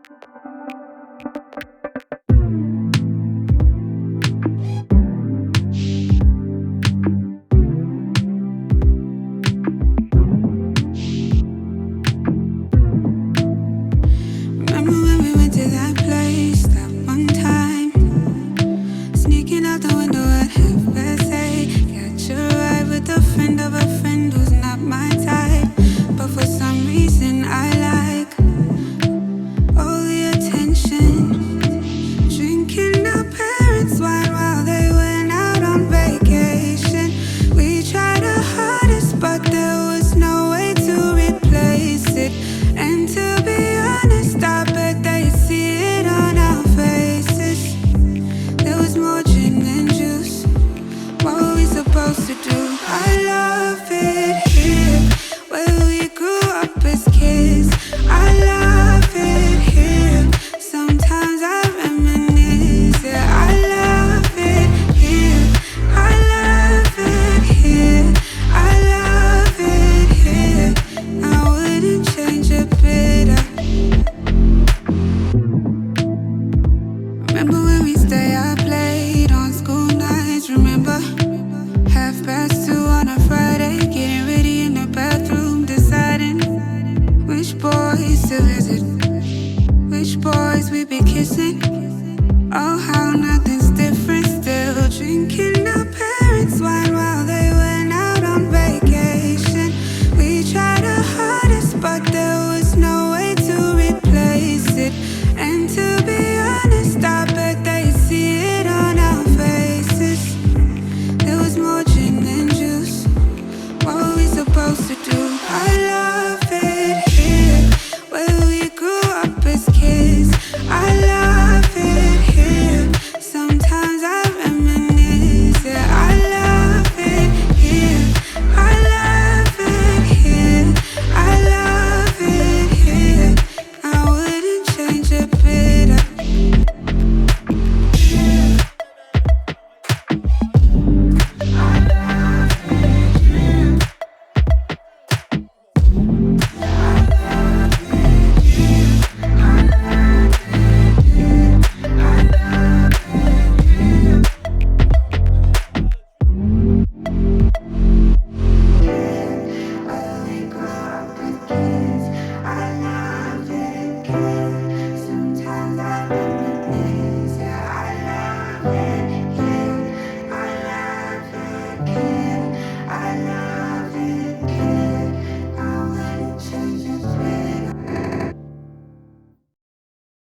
Remember when we went to that place that one time? Sneaking out the window at 8:30. Catch a ride with a friend of a friend who's not my type, but for some reason I like all the attention. Drinking our parents' wine while they went out on vacation. We tried our hardest, but there was no way to replace it. And to be honest, I bet they see it on our faces. There was more gin and juice. What were we supposed to do? I love it here, where we grew up as kids. I love it here. Sometimes I reminisce. Yeah, I love it here. I love it here. I love it here. I wouldn't change a bit. Remember when we stay up late on school nights? Remember 2:30 on a Friday, getting ready in the bathroom, deciding which boys to visit, which boys we be kissing. Oh, how